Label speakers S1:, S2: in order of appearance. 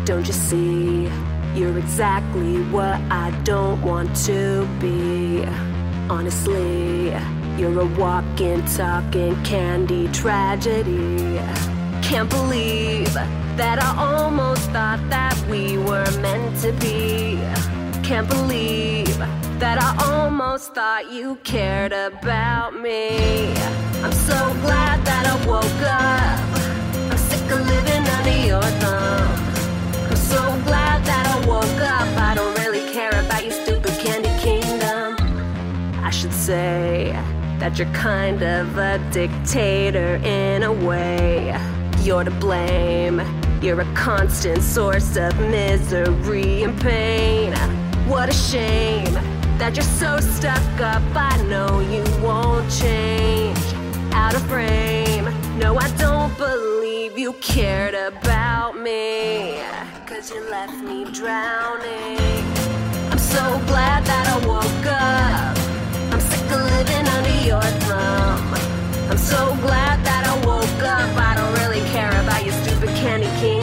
S1: Don't you see? You're exactly what I don't want to be. Honestly, you're a walking, talking candy tragedy. Can't believe that I almost thought that we were meant to be. Can't believe that I almost thought you cared about me. I'm so glad that I woke up. I'm sick of living under your thumb. I'm so glad that I woke up. I don't really care about your stupid candy kingdom. I should say that you're kind of a dictator in a way. You're to blame. You're a constant source of misery and pain. What a shame that you're so stuck up. I know you won't change. Out of frame. No, I don't believe you cared about me, 'cause you left me drowning. I'm so glad that I woke up.